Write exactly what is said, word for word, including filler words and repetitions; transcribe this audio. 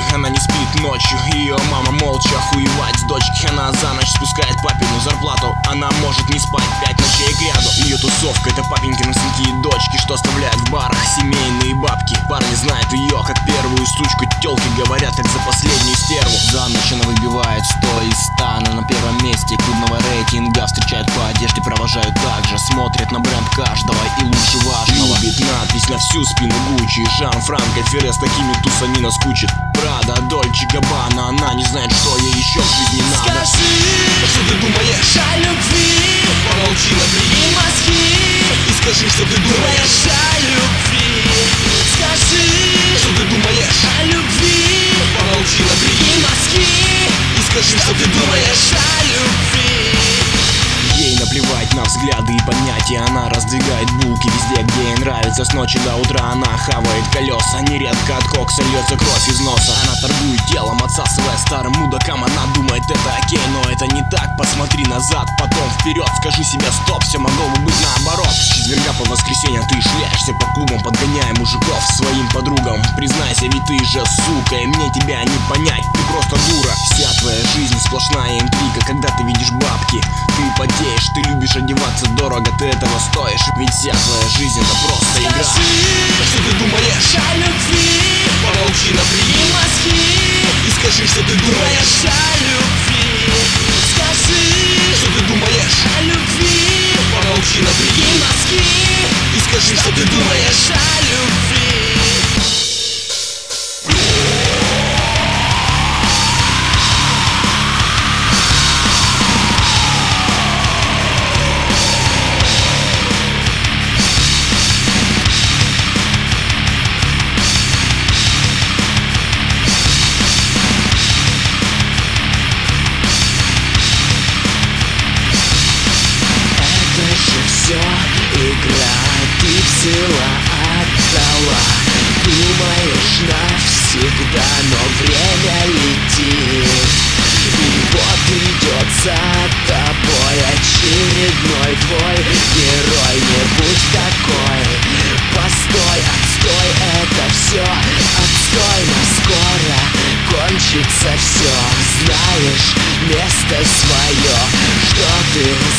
губы, она не спит ночью. Ее мама молча охуевает с дочки. Она за ночь спускает папину зарплату. Она может не спать пять ночей кряду. Ее тусовка — это папенькины сынки и дочки, что оставляют в барах семейные бабки. Парни знают ее как первую сучку. Тёлки говорят как за последнюю стерву. За ночь она выбивает сто из ста. Она на первом месте клубного рейтинга. Встречают по одежде, провожают также. Смотрят на бренд каждого и лучше важного. Любит надпись на всю спину Гуччи. Жан-Франко Ферре, с такими туса не наскучит. Прада, Дольче Габбана, она не знает, что ей еще в жизни надо. Скажи, что ты думаешь о любви, помолчи, напряги мозги, и скажи, что ты думаешь о любви. Скажи, что ты думаешь о любви, помолчи, напряги мозги, и скажи, что ты думаешь о любви. Ей наплевать на взгляды и понятия. Она раздвигает булки везде, где ей нравится. С ночи до утра она хавает колеса. Нередко от кокса льется кровь из носа. Она торгует телом, отсасывая старым мудакам. Она думает, это окей, но это не так. Посмотри назад, потом вперед. Скажи себе стоп, все могло бы быть наоборот. С четверга по воскресенье ты шляешься по клубам, подгоняя мужиков своим подругам. Признайся, ведь ты же сука, и мне тебя не понять, ты просто дура. Вся твоя жизнь сплошная интрига. Когда ты видишь бабки, ты потеешь. Ты любишь одеваться дорого, ты этого стоишь. Ведь вся твоя жизнь — это просто игра. Скажи, что ты думаешь о любви, помолчи, напряги мозги, и скажи, что ты думаешь о любви. Скажи, что ты думаешь о любви, помолчи, напряги мозги, и скажи, что ты думаешь о любви. Игра, ты в сила отдала. Думаешь навсегда, но время летит. И вот идет за тобой очередной твой герой. Не будь такой, постой, отстой, это все отстой, но скоро кончится все. Знаешь место свое, что ты